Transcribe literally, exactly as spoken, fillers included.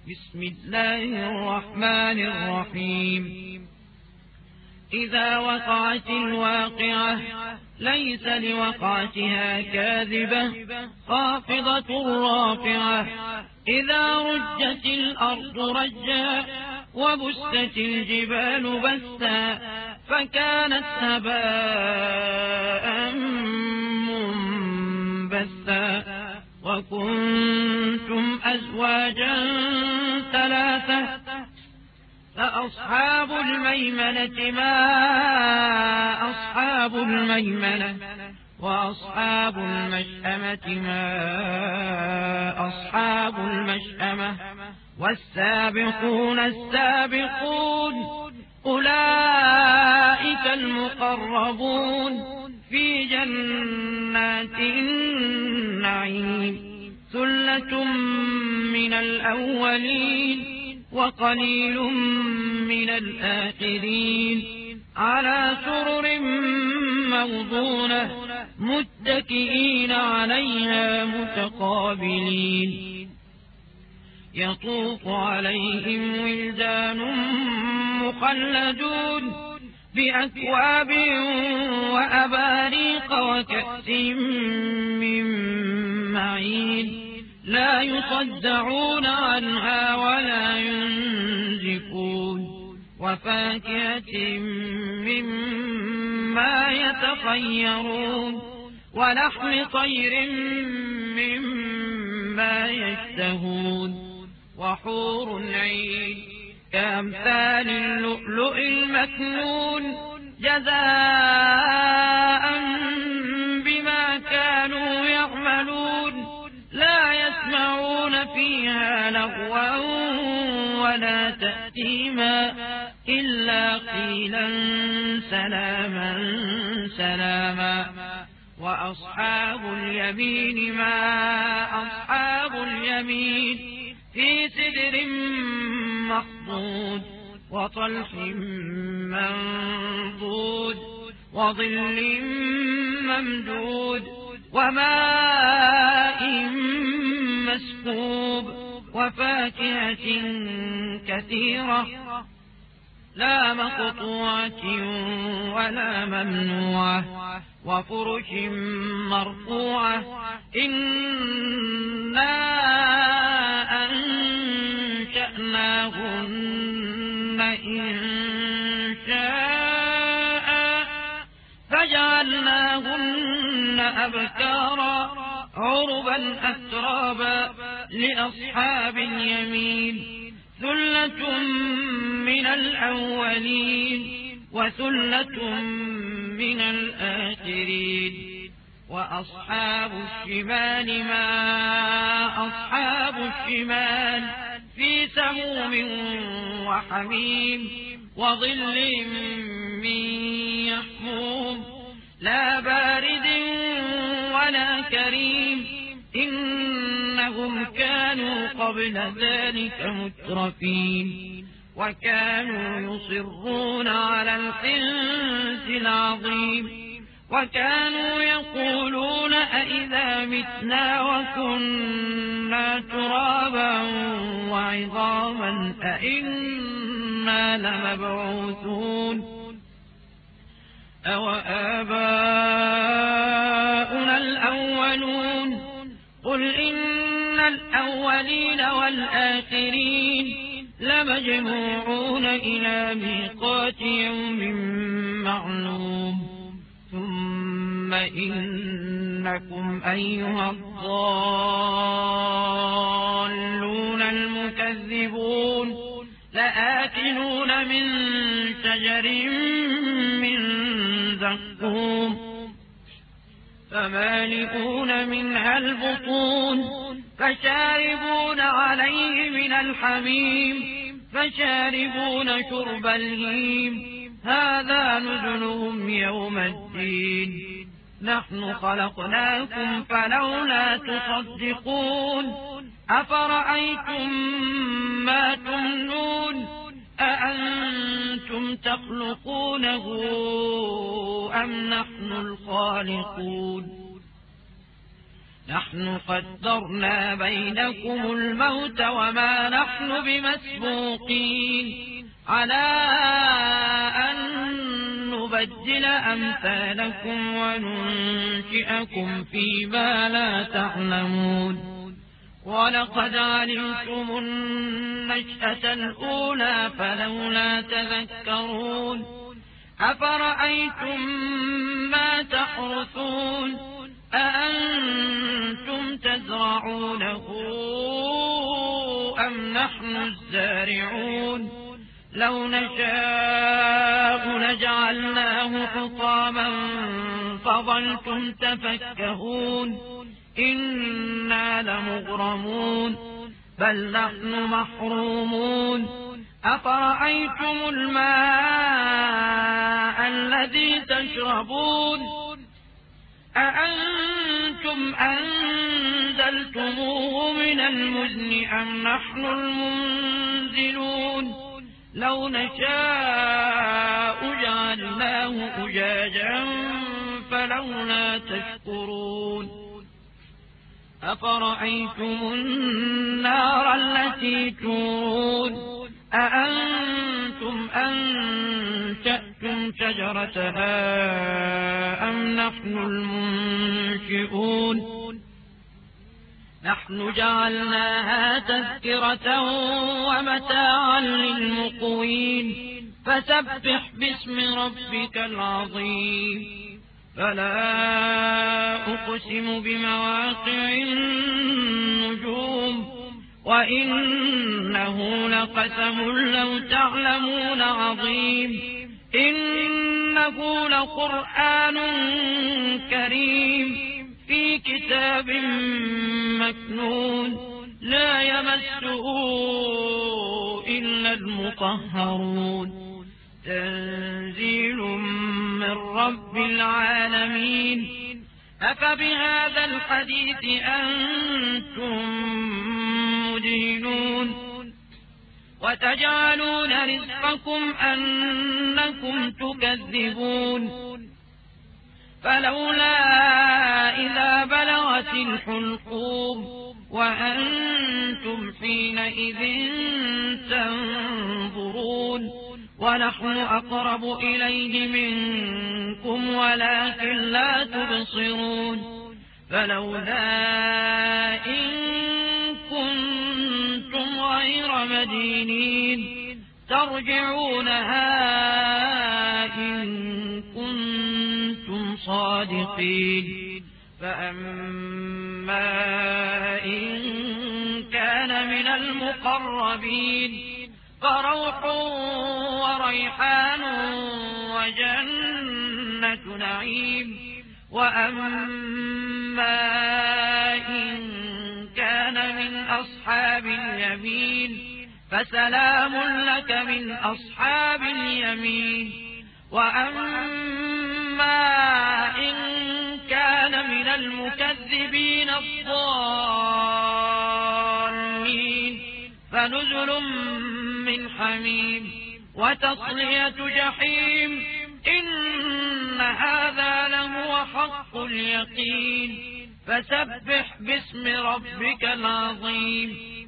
بسم الله الرحمن الرحيم إذا وقعت الواقعة ليس لوقعتها كاذبة خافضة رافعة إذا رجت الأرض رجا وبست الجبال بسا فكانت هباء منبثا وكنتم أزواجا ثلاثة فأصحاب الميمنة ما أصحاب الميمنة وأصحاب المشأمة ما أصحاب المشأمة والسابقون السابقون أولئك المقربون في جنات النعيم ثلة من الأولين وقليل من الآخرين على سرر موضونة متكئين عليها متقابلين يطوف عليهم ولدان مخلدون بأكواب وأباريق وكأس من معين لا يصدعون عنها ولا ينزفون وفاكهة مما يتخيرون ولحم طير مما يشتهون وحور عين كأمثال اللؤلؤ المكنون جزاء بما كانوا يعملون لا يسمعون فيها لغوا ولا تأثيما إلا قيلا سلاما سلاما وأصحاب اليمين ما أصحاب اليمين في سدر مخضود وطلح منضود وظل ممدود وماء مسكوب وفاكهة كثيرة لا مقطوعة ولا ممنوعة وفرش مرفوعة إنا أنشأناهن إنشاء فجعلناهن أبكارا عربا أترابا لأصحاب اليمين ثلة من الأولين وثلة من الآخرين وأصحاب الشمال ما أصحاب الشمال في سموم وحميم وظل من يحموم لا بارد ولا كريم إنهم كانوا قبل ذلك مترفين وكانوا يصرون على الحنث العظيم وكانوا يقولون أئذا متنا وكنا ترابا وعظاما أئنا لمبعوثون أو آباؤنا الأولون قل إن الأولين والآخرين لمجموعون إلى ميقات يوم معلوم ثم إنكم أيها الضالون المكذبون لآكلون من شجر من زقوم فمالئون منها البطون فشاربون عليه من الحميم فشاربون شرب الهيم هذا نزلهم يوم الدين نحن خلقناكم فلولا تصدقون أفرأيتم ما تمنون أأنتم تخلقونه أم نحن الخالقون نحن قدرنا بينكم الموت وما نحن بمسبوقين على أن نبدل أمثالكم وننشئكم فيما لا تعلمون ولقد علمتم النشأة الأولى فلولا تذكرون أفرأيتم ما تحرثون أأنتم تزرعونه أم نحن الزارعون لو نشاء لجعلناه حطاما فظلتم تفكهون إنا لمغرمون بل نحن محرومون أفرأيتم الماء الذي تشربون أأنتم أنزلتموه من المزن أم نحن المنزلون لو نشاء جعلناه أجاجا فلولا تشكرون أفرأيتم النار التي تورون أأنتم أنشأتم شجرتها أم نحن المنشئون نحن جعلناها تذكرة ومتاعا للمقوين فسبح باسم ربك العظيم فلا أقسم بمواقع النجوم وإنه لقسم لو تعلمون عظيم إنه لقرآن كريم في كتاب مكنون لا يمسه إلا المطهرون تنزيل من رب العالمين أفبهذا الحديث أنتم مدهنون وتجعلون رزقكم أنكم تكذبون فلولا إذا بلغت الحلقوم وأنتم حينئذ تنظرون ونحن أقرب إليه منكم ولكن لا تبصرون فلولا إن كنتم غير مدينين ترجعونها إن كنتم صادقين فأما إن كان من المقربين فروح وريحان وجنة نعيم وأما إن كان من أصحاب اليمين فسلام لك من أصحاب اليمين وأما إن كان من المكذبين الضالين فنزل من حميم وتصلية جحيم إن هذا لهو حق اليقين فسبح باسم ربك العظيم